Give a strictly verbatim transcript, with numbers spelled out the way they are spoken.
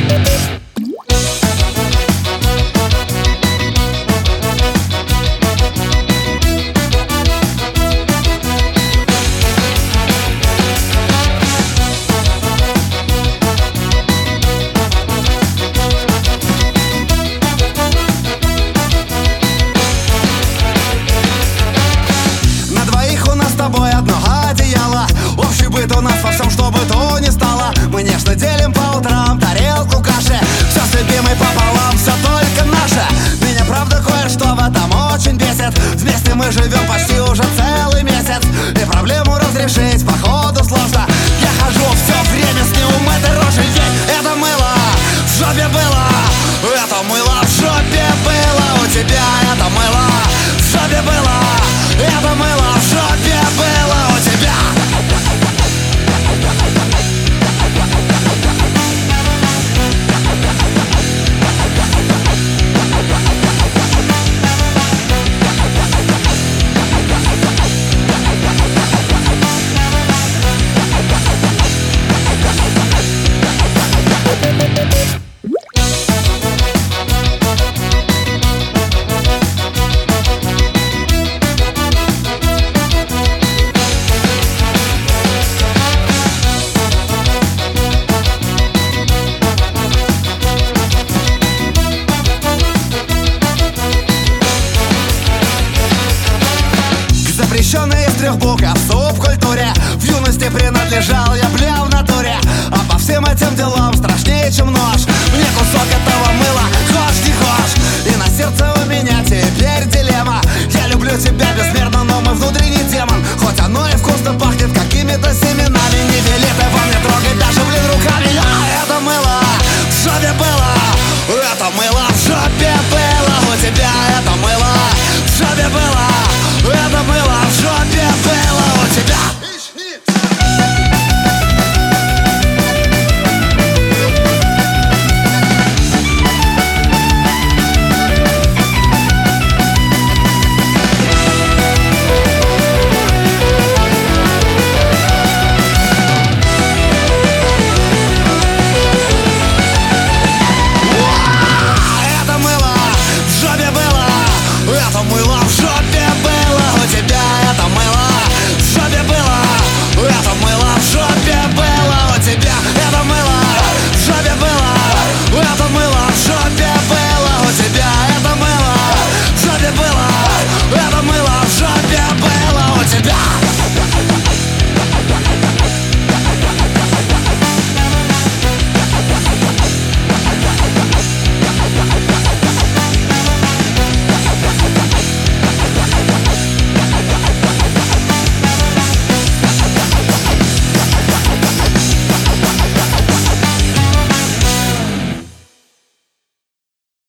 У нас во всем, что бы то ни стало. Мы нежно делим по утрам тарелку каши. Все с любимой пополам, все только наше. Меня правда кое-что в этом очень бесит. Вместе мы живем почти уже целый месяц, и проблему разрешить походу сложно. Я хожу все время с неумытой рожей. Ей, это мыло в жопе было, это мыло в жопе было. У тебя это мыло в жопе было, это мыло в жопе было у тебя. Запрещенный из трех букв в субкультуре. В юности принадлежал я, бля, в натуре. А по всем этим делам страшно